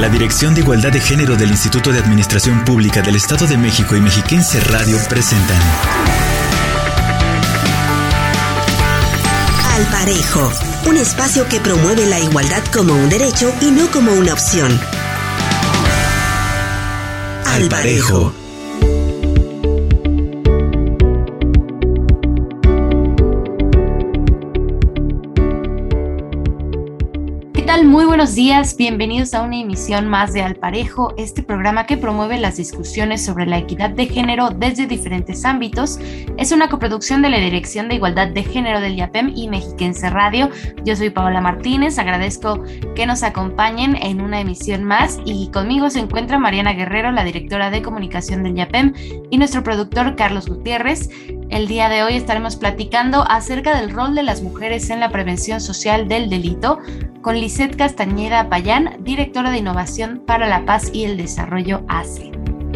La Dirección de Igualdad de Género del Instituto de Administración Pública del Estado de México y Mexiquense Radio presentan Al Parejo, un espacio que promueve la igualdad como un derecho y no como una opción. Al Parejo. Muy buenos días, bienvenidos a una emisión más de Al Parejo, este programa que promueve las discusiones sobre la equidad de género desde diferentes ámbitos. Es una coproducción de la Dirección de Igualdad de Género del IAPEM y Mexiquense Radio. Yo soy Paola Martínez, agradezco que nos acompañen en una emisión más y conmigo se encuentra Mariana Guerrero, la directora de comunicación del IAPEM, y nuestro productor Carlos Gutiérrez. El día de hoy estaremos platicando acerca del rol de las mujeres en la prevención social del delito con Lisette Castañeda Payán, directora de Innovación para la Paz y el Desarrollo ACE.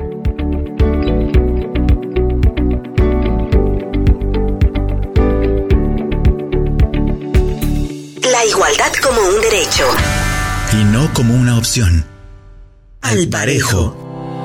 La igualdad como un derecho y no como una opción. Al Parejo.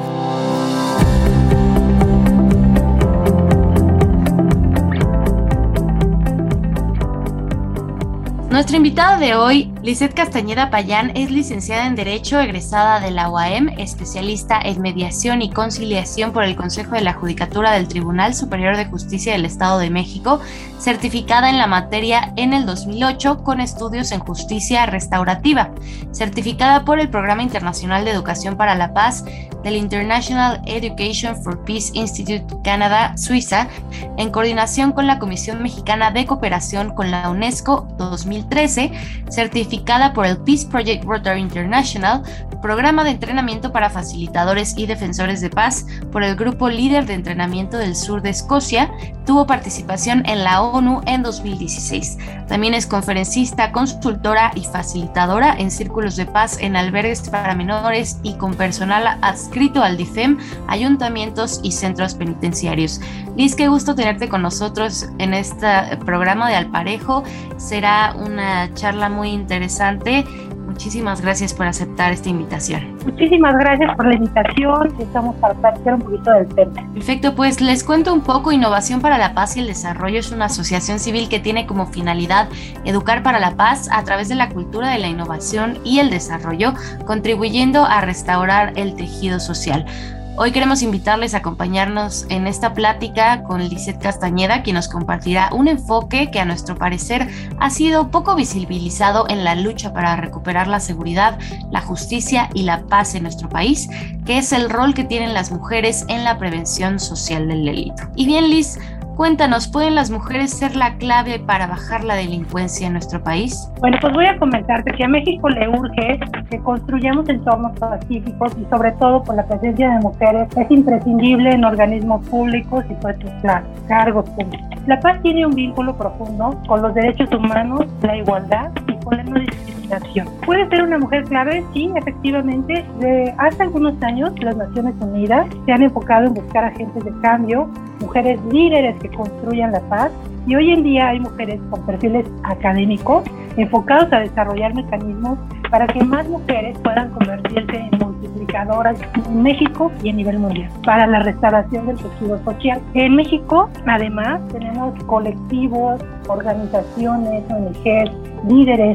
Nuestra invitada de hoy, Lisette Castañeda Payán, es licenciada en Derecho, egresada de la UAM, especialista en mediación y conciliación por el Consejo de la Judicatura del Tribunal Superior de Justicia del Estado de México, certificada en la materia en el 2008 con estudios en justicia restaurativa, certificada por el Programa Internacional de Educación para la Paz del International Education for Peace Institute Canadá, Suiza, en coordinación con la Comisión Mexicana de Cooperación con la UNESCO 2013, certificada por el Peace Project Rotary International, programa de entrenamiento para facilitadores y defensores de paz por el Grupo Líder de Entrenamiento del Sur de Escocia, tuvo participación en la ONU en 2016. También es conferencista, consultora y facilitadora en círculos de paz en albergues para menores y con personal adscrito al DIFEM, ayuntamientos y centros penitenciarios. Liz, qué gusto tenerte con nosotros en este programa de Al Parejo. Será una charla muy interesante. Muchísimas gracias por aceptar esta invitación. Muchísimas gracias por la invitación. Estamos para platicar un poquito del tema. Perfecto, pues les cuento un poco. Innovación para la Paz y el Desarrollo es una asociación civil que tiene como finalidad educar para la paz a través de la cultura de la innovación y el desarrollo, contribuyendo a restaurar el tejido social. Hoy queremos invitarles a acompañarnos en esta plática con Lisette Castañeda, quien nos compartirá un enfoque que a nuestro parecer ha sido poco visibilizado en la lucha para recuperar la seguridad, la justicia y la paz en nuestro país, que es el rol que tienen las mujeres en la prevención social del delito. Y bien, Liz, cuéntanos, ¿pueden las mujeres ser la clave para bajar la delincuencia en nuestro país? Bueno, pues voy a comentarte que a México le urge que construyamos entornos pacíficos y sobre todo por la presencia de mujeres es imprescindible en organismos públicos y puestos claros, cargos públicos. La paz tiene un vínculo profundo con los derechos humanos, la igualdad y con la no discriminación. ¿Puede ser una mujer clave? Sí, efectivamente. Hace algunos años las Naciones Unidas se han enfocado en buscar agentes de cambio, mujeres líderes que construyan la paz, y hoy en día hay mujeres con perfiles académicos enfocados a desarrollar mecanismos para que más mujeres puedan convertirse en multiplicadoras en México y a nivel mundial para la restauración del tejido social. En México, además, tenemos colectivos, organizaciones, ONGs, líderes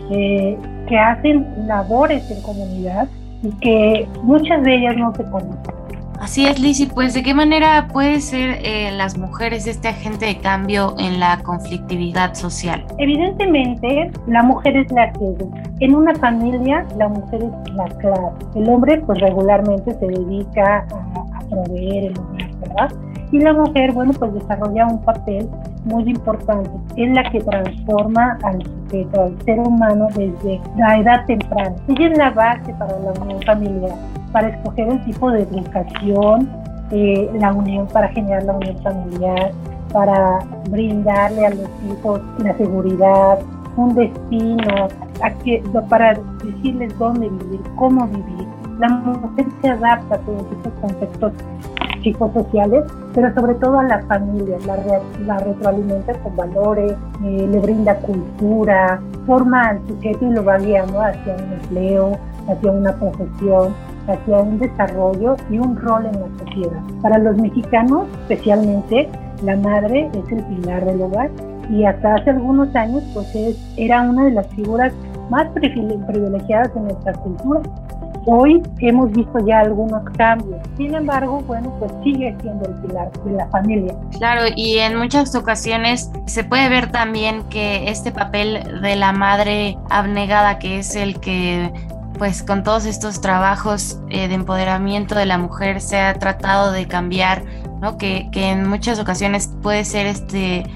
que hacen labores en comunidad y que muchas de ellas no se conocen. Así es, Liz, y pues ¿de qué manera puede ser las mujeres este agente de cambio en la conflictividad social? Evidentemente, la mujer es la que educa. En una familia, la mujer es la clave. El hombre, pues regularmente se dedica a proveer el hogar, ¿verdad? Y la mujer, bueno, pues desarrolla un papel muy importante. Es la que transforma al sujeto, al ser humano desde la edad temprana. Ella es la base para la unión familiar, para escoger el tipo de educación, la unión, para generar la unión familiar, para brindarle a los hijos la seguridad, un destino, para decirles dónde vivir, cómo vivir. La mujer se adapta a todos estos conceptos psicosociales, pero sobre todo a la familia, la retroalimenta con valores, le brinda cultura, forma al sujeto y lo va guiando hacia un empleo, hacia una profesión, hacia un desarrollo y un rol en la sociedad. Para los mexicanos, especialmente, la madre es el pilar del hogar y hasta hace algunos años pues era una de las figuras más privilegiadas en nuestra cultura. Hoy hemos visto ya algunos cambios, sin embargo, bueno, pues sigue siendo el pilar de la familia. Claro, y en muchas ocasiones se puede ver también que este papel de la madre abnegada, que es el que, pues con todos estos trabajos de empoderamiento de la mujer se ha tratado de cambiar, ¿no? Que en muchas ocasiones puede ser este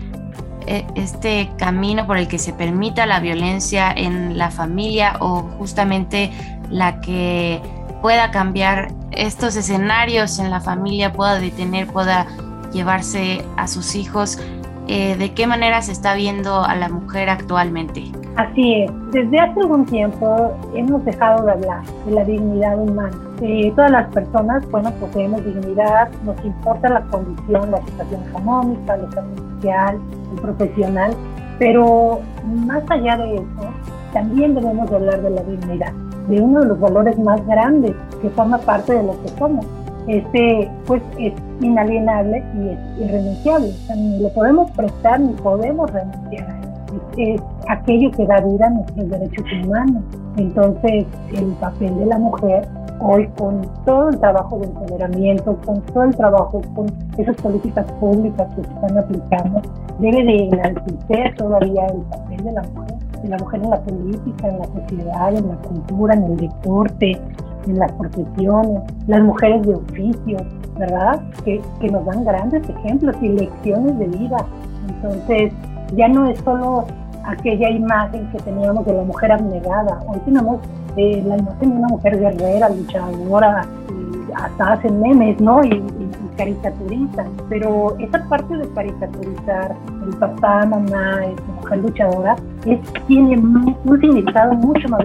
camino por el que se permita la violencia en la familia o justamente la que pueda cambiar estos escenarios en la familia, pueda detener, pueda llevarse a sus hijos. ¿De qué manera se está viendo a la mujer actualmente? Así es. Desde hace algún tiempo hemos dejado de hablar de la dignidad humana. Todas las personas, bueno, poseemos dignidad, nos importa la condición, la situación económica, la situación social, el profesional, pero más allá de eso, también debemos de hablar de la dignidad, de uno de los valores más grandes que forma parte de lo que somos. Pues es inalienable y es irrenunciable. O sea, ni lo podemos prestar ni podemos renunciar a él. Es aquello que da vida a nuestros derechos humanos. Entonces, el papel de la mujer hoy, con todo el trabajo de empoderamiento, con todo el trabajo, con esas políticas públicas que se están aplicando, debe de enaltecer todavía el papel de la mujer en la política, en la sociedad, en la cultura, en el deporte, en las profesiones, las mujeres de oficio, ¿verdad? Que nos dan grandes ejemplos y lecciones de vida. Entonces, ya no es solo aquella imagen que teníamos de la mujer abnegada. Hoy tenemos la imagen de una mujer guerrera, luchadora, hasta hacen memes, ¿no? Y caricaturizan. Pero esa parte de caricaturizar el papá, mamá, esa mujer luchadora, tiene un significado mucho más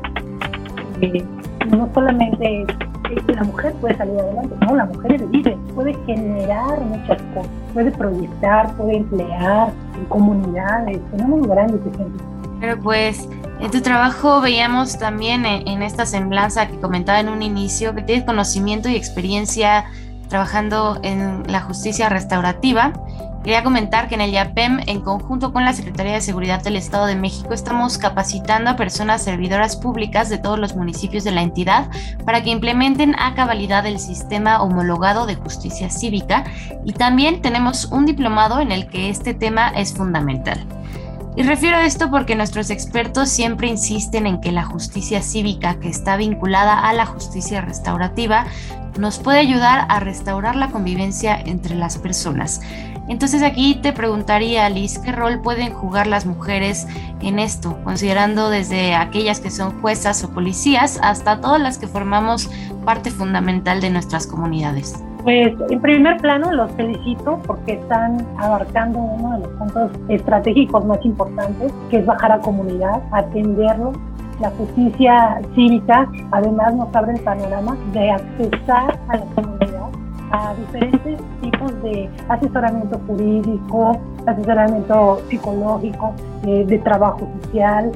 grande. No solamente la mujer puede salir adelante, no, la mujer es libre, puede generar muchas cosas, puede proyectar, puede emplear en comunidades, tenemos grandes ejemplos. Pero pues en tu trabajo veíamos también en esta semblanza que comentaba en un inicio que tienes conocimiento y experiencia trabajando en la justicia restaurativa. Quería comentar que en el IAPEM, en conjunto con la Secretaría de Seguridad del Estado de México, estamos capacitando a personas servidoras públicas de todos los municipios de la entidad para que implementen a cabalidad el sistema homologado de justicia cívica, y también tenemos un diplomado en el que este tema es fundamental. Y refiero a esto porque nuestros expertos siempre insisten en que la justicia cívica, que está vinculada a la justicia restaurativa, nos puede ayudar a restaurar la convivencia entre las personas. Entonces aquí te preguntaría, Liz, ¿qué rol pueden jugar las mujeres en esto? Considerando desde aquellas que son juezas o policías hasta todas las que formamos parte fundamental de nuestras comunidades. Pues en primer plano los felicito porque están abarcando uno de los puntos estratégicos más importantes, que es bajar a comunidad, atenderlo. La justicia cívica además nos abre el panorama de accesar a la comunidad a diferentes tipos de asesoramiento jurídico, asesoramiento psicológico, de trabajo social,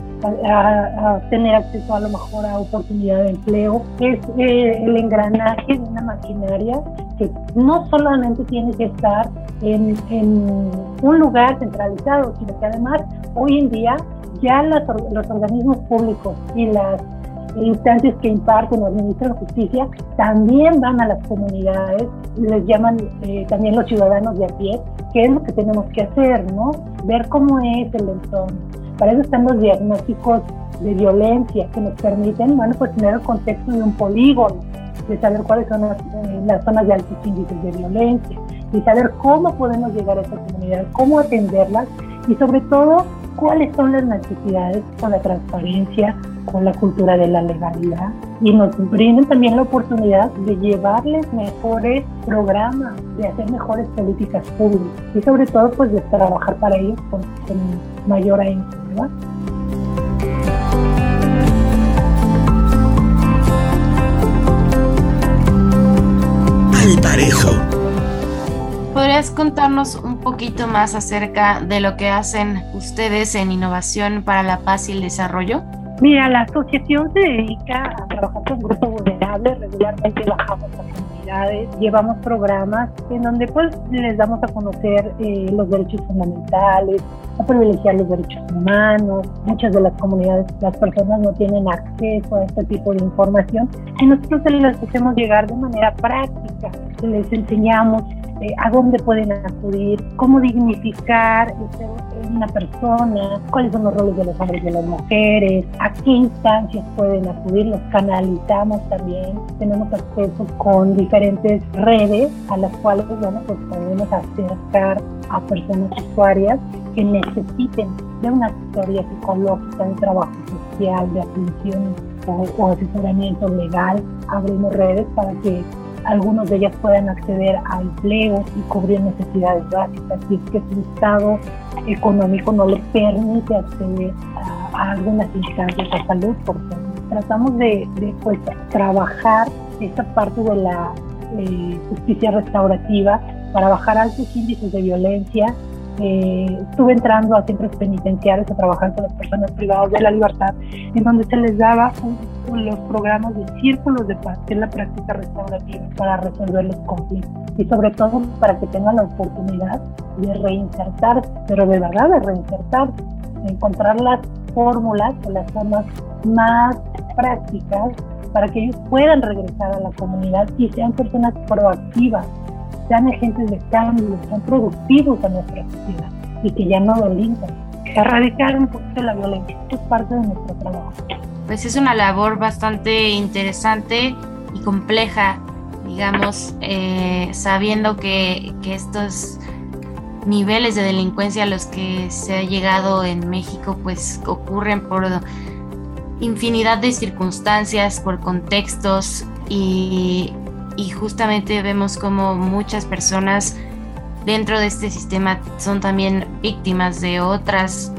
a tener acceso a lo mejor a oportunidad de empleo. Es el engranaje de una maquinaria que no solamente tiene que estar en un lugar centralizado, sino que además hoy en día ya los organismos públicos y las instancias que imparten o administran justicia también van a las comunidades, les llaman también los ciudadanos de a pie, que es lo que tenemos que hacer, ¿no? Ver cómo es el entorno. Para eso están los diagnósticos de violencia que nos permiten, bueno, pues tener el contexto de un polígono, de saber cuáles son las zonas de altos índices de violencia, de saber cómo podemos llegar a esa comunidad, cómo atenderlas y sobre todo cuáles son las necesidades con la transparencia, con la cultura de la legalidad, y nos brindan también la oportunidad de llevarles mejores programas, de hacer mejores políticas públicas y sobre todo pues de trabajar para ellos con mayor ahínco, ¿verdad? Al parejo. ¿Podrías contarnos un poquito más acerca de lo que hacen ustedes en Innovación para la Paz y el Desarrollo? Mira, la asociación se dedica a trabajar con grupos vulnerables, regularmente bajamos a comunidades, llevamos programas en donde pues les damos a conocer los derechos fundamentales, a privilegiar los derechos humanos. Muchas de las comunidades, las personas no tienen acceso a este tipo de información y nosotros les hacemos llegar de manera práctica, les enseñamos a dónde pueden acudir, cómo dignificar una persona, cuáles son los roles de los hombres y de las mujeres, a qué instancias pueden acudir, los canalizamos también, tenemos acceso con diferentes redes a las cuales pues podemos acercar a personas usuarias que necesiten de una asesoría psicológica, de trabajo social, de atención o asesoramiento legal. Abrimos redes para que algunos de ellas puedan acceder a empleos y cubrir necesidades básicas, si es que su estado económico no les permite acceder a algunas instancias de salud, por ejemplo. Tratamos de pues, trabajar esta parte de la justicia restaurativa para bajar altos índices de violencia. Estuve entrando a centros penitenciarios a trabajar con las personas privadas de la libertad, en donde se les daba los programas de círculos de paz, que es la práctica restaurativa para resolver los conflictos y sobre todo para que tengan la oportunidad de reinsertarse, pero de verdad de reinsertarse, de encontrar las fórmulas o las formas más prácticas para que ellos puedan regresar a la comunidad y sean personas proactivas, sean agentes de cambio, sean productivos a nuestra sociedad y que ya no delincan. Erradicar un poquito la violencia es parte de nuestro trabajo. Pues es una labor bastante interesante y compleja, digamos, sabiendo que estos niveles de delincuencia a los que se ha llegado en México pues ocurren por infinidad de circunstancias, por contextos y justamente vemos como muchas personas dentro de este sistema son también víctimas de otras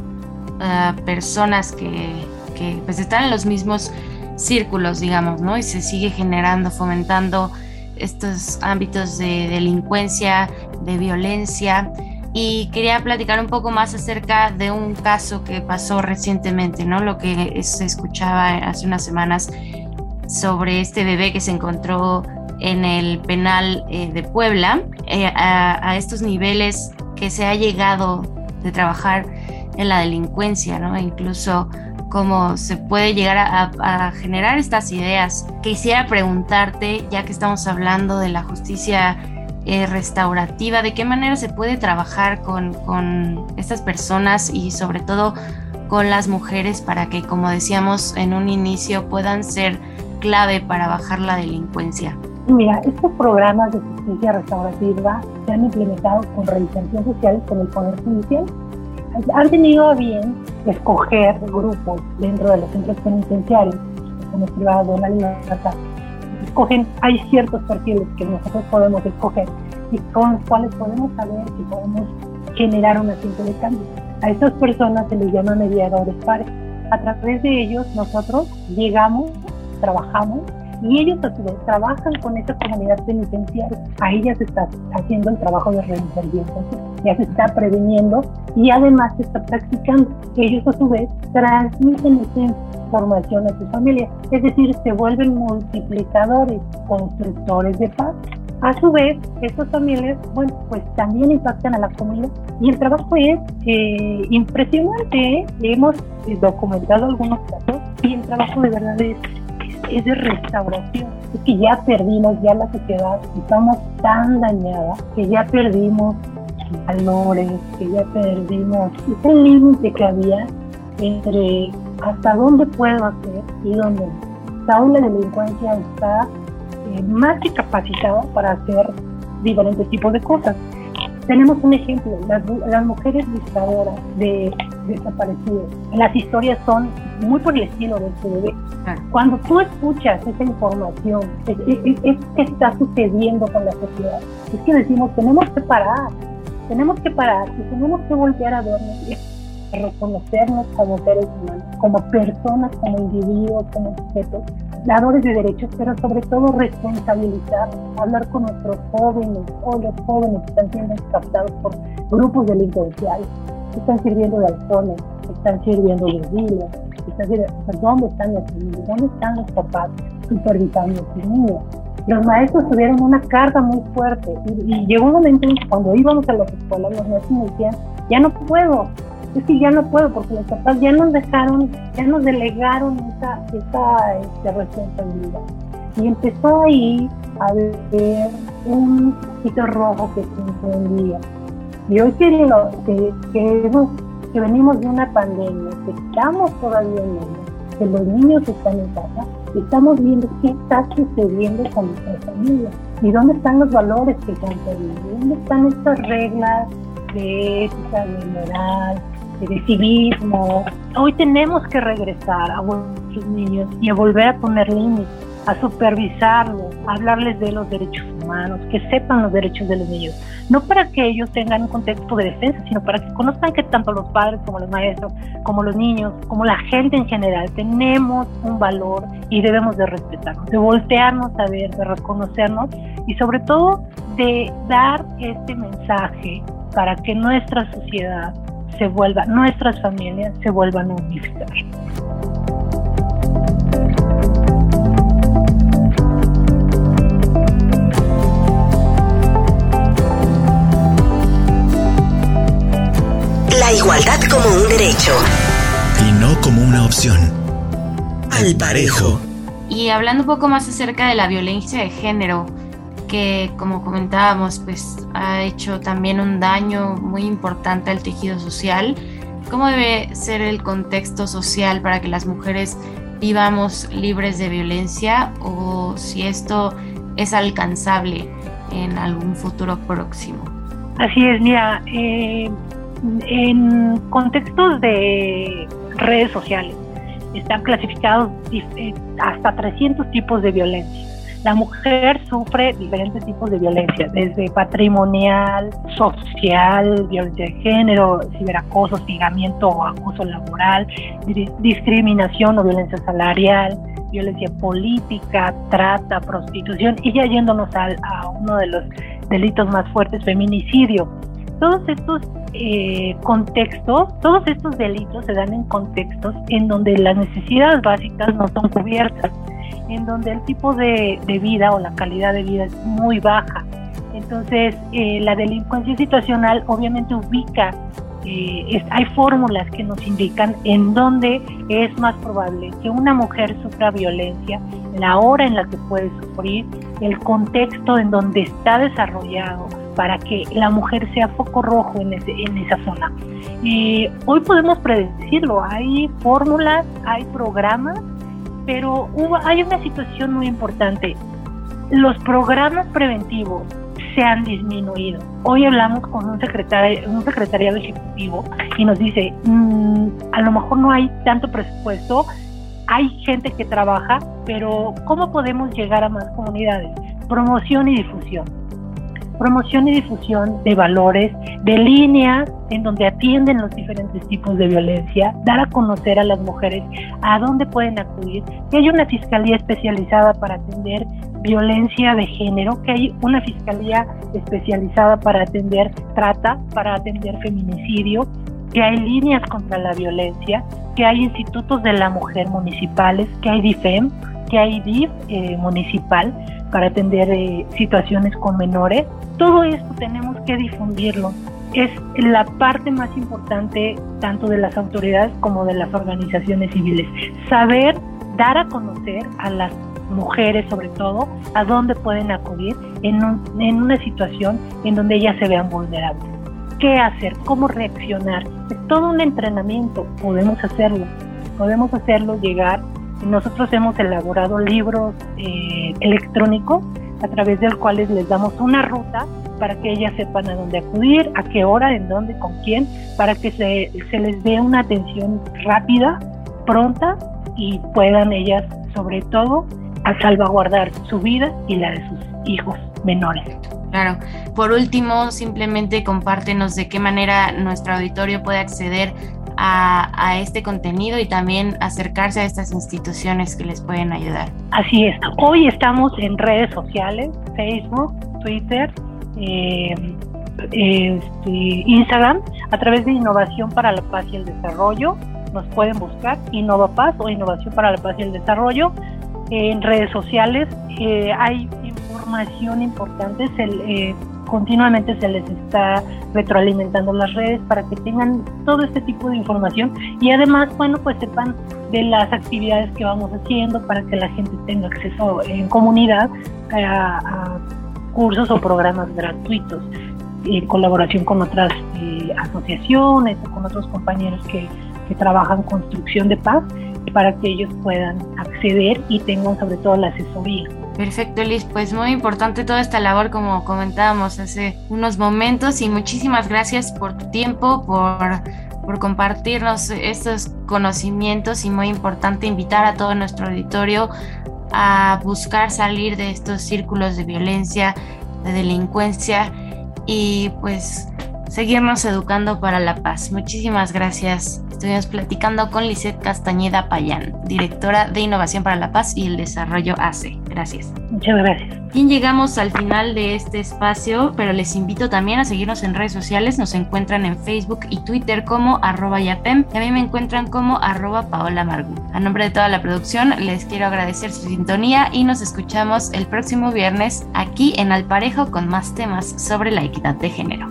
personas que pues están en los mismos círculos, digamos, ¿no? Y se sigue generando, fomentando estos ámbitos de delincuencia, de violencia. Y quería platicar un poco más acerca de un caso que pasó recientemente, ¿no? Lo que se escuchaba hace unas semanas sobre este bebé que se encontró en el penal de Puebla, a estos niveles que se ha llegado de trabajar en la delincuencia, ¿no? E incluso cómo se puede llegar a generar estas ideas. Quisiera preguntarte, ya que estamos hablando de la justicia restaurativa, ¿de qué manera se puede trabajar con estas personas y sobre todo con las mujeres para que, como decíamos en un inicio, puedan ser clave para bajar la delincuencia? Mira, estos programas de justicia restaurativa se han implementado con reinserción social con el Poder Judicial. Han tenido a bien escoger grupos dentro de los centros penitenciarios, los privados de la libertad. Hay ciertos perfiles que nosotros podemos escoger y con los cuales podemos saber si podemos generar un agente de cambio. A estas personas se les llama mediadores pares. A través de ellos nosotros llegamos, trabajamos y ellos a su vez trabajan con esa comunidad penitenciaria. Ahí ya se está haciendo el trabajo de reinserción, ya se está previniendo y además se está practicando. Ellos a su vez transmiten esa información a sus familias, es decir, se vuelven multiplicadores, constructores de paz. A su vez, estas familias, bueno, pues también impactan a la comunidad y el trabajo es impresionante. Hemos documentado algunos casos y el trabajo de verdad es de restauración. Es que ya perdimos, ya la sociedad, estamos tan dañada que ya perdimos valores, que ya perdimos ese límite que había entre hasta dónde puedo hacer y dónde no. Aún la delincuencia está más que capacitada para hacer diferentes tipos de cosas. Tenemos un ejemplo, las mujeres buscadoras de desaparecidos. Las historias son muy por el estilo de este bebé. Cuando tú escuchas esa información, es que está sucediendo con la sociedad. Es que decimos, tenemos que parar y tenemos que voltear a vernos y reconocernos como seres humanos, como personas, como individuos, como sujetos, dadores de derechos, pero sobre todo responsabilizar, hablar con nuestros jóvenes, o los jóvenes que están siendo captados por grupos delincuenciales, que están sirviendo de alcoholes, están sirviendo de vilas, ¿Dónde están los niños? ¿Dónde están los papás supervisando a sus niños? Los maestros tuvieron una carga muy fuerte y llegó un momento en que cuando íbamos a las escuelas los maestros nos decían, ya no puedo porque los papás ya nos delegaron esa responsabilidad. Y empezó ahí a haber un poquito rojo que se encendía. Y hoy que venimos de una pandemia, que estamos todavía en ella, que los niños están en casa, estamos viendo qué está sucediendo con nuestras familias y dónde están los valores que se han perdido, dónde están estas reglas de ética, de moral, de civismo. Hoy tenemos que regresar a nuestros niños y a volver a poner límites, a supervisarlos, a hablarles de los derechos humanos, que sepan los derechos de los niños, no para que ellos tengan un contexto de defensa, sino para que conozcan que tanto los padres como los maestros, como los niños, como la gente en general, tenemos un valor y debemos de respetarnos, de voltearnos a ver, de reconocernos y sobre todo de dar este mensaje para que nuestra sociedad nuestras familias se vuelvan a unificar. La igualdad como un derecho. Y no como una opción. Al parejo. Y hablando un poco más acerca de la violencia de género, que como comentábamos, pues ha hecho también un daño muy importante al tejido social. ¿Cómo debe ser el contexto social para que las mujeres vivamos libres de violencia o si esto es alcanzable en algún futuro próximo? Así es, mira, en contextos de redes sociales están clasificados hasta 300 tipos de violencia. La mujer sufre diferentes tipos de violencia, desde patrimonial, social, violencia de género, ciberacoso, hostigamiento o acoso laboral, discriminación o violencia salarial, violencia política, trata, prostitución, y ya yéndonos a uno de los delitos más fuertes, feminicidio. Todos estos contextos, todos estos delitos se dan en contextos en donde las necesidades básicas no son cubiertas, en donde el tipo de vida o la calidad de vida es muy baja. Entonces, la delincuencia situacional obviamente ubica, hay fórmulas que nos indican en dónde es más probable que una mujer sufra violencia, la hora en la que puede sufrir, el contexto en donde está desarrollado, para que la mujer sea foco rojo en esa zona. Hoy podemos predecirlo, hay fórmulas, hay programas, pero hay una situación muy importante. Los programas preventivos se han disminuido. Hoy hablamos con un secretariado ejecutivo y nos dice, a lo mejor no hay tanto presupuesto, hay gente que trabaja, pero ¿cómo podemos llegar a más comunidades? Promoción y difusión de valores, de líneas en donde atienden los diferentes tipos de violencia, dar a conocer a las mujeres a dónde pueden acudir, que hay una fiscalía especializada para atender violencia de género, que hay una fiscalía especializada para atender trata, para atender feminicidio, que hay líneas contra la violencia, que hay institutos de la mujer municipales, que hay DIFEM, que hay DIF municipal para atender situaciones con menores. Todo esto tenemos que difundirlo. Es la parte más importante tanto de las autoridades como de las organizaciones civiles. Saber dar a conocer a las mujeres, sobre todo, a dónde pueden acudir en una situación en donde ellas se vean vulnerables. ¿Qué hacer? ¿Cómo reaccionar? Es todo un entrenamiento. Podemos hacerlo llegar. Nosotros hemos elaborado libros electrónicos a través del cuales les damos una ruta para que ellas sepan a dónde acudir, a qué hora, en dónde, con quién, para que se les dé una atención rápida, pronta y puedan ellas, sobre todo, a salvaguardar su vida y la de sus hijos menores. Claro. Por último, simplemente compártenos de qué manera nuestro auditorio puede acceder a este contenido y también acercarse a estas instituciones que les pueden ayudar. Así es. Hoy estamos en redes sociales, Facebook, Twitter, Instagram, a través de Innovación para la Paz y el Desarrollo. nos pueden buscar InnovaPaz o Innovación para la Paz y el Desarrollo. En redes sociales hay información importante, continuamente se les está retroalimentando las redes para que tengan todo este tipo de información y además, bueno, pues sepan de las actividades que vamos haciendo para que la gente tenga acceso en comunidad a cursos o programas gratuitos en colaboración con otras asociaciones o con otros compañeros que trabajan construcción de paz, para que ellos puedan acceder y tengan sobre todo la asesoría. Perfecto, Liz, pues muy importante toda esta labor como comentábamos hace unos momentos y muchísimas gracias por tu tiempo, por compartirnos estos conocimientos y muy importante invitar a todo nuestro auditorio a buscar salir de estos círculos de violencia, de delincuencia y pues seguirnos educando para la paz. Muchísimas gracias. Estuvimos platicando con Lizeth Castañeda Payán, directora de Innovación para la Paz y el Desarrollo AC. Gracias. Muchas gracias. Bien, llegamos al final de este espacio, pero les invito también a seguirnos en redes sociales. Nos encuentran en Facebook y Twitter como @yapem y a mí me encuentran como @Paola Margu. A nombre de toda la producción les quiero agradecer su sintonía y nos escuchamos el próximo viernes aquí en Al Parejo con más temas sobre la equidad de género.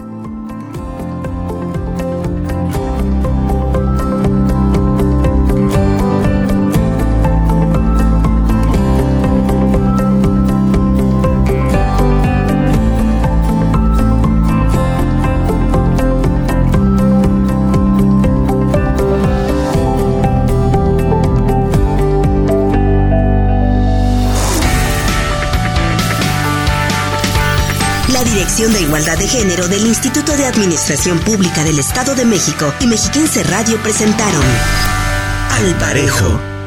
Dirección de Igualdad de Género del Instituto de Administración Pública del Estado de México y Mexiquense Radio presentaron Al Parejo.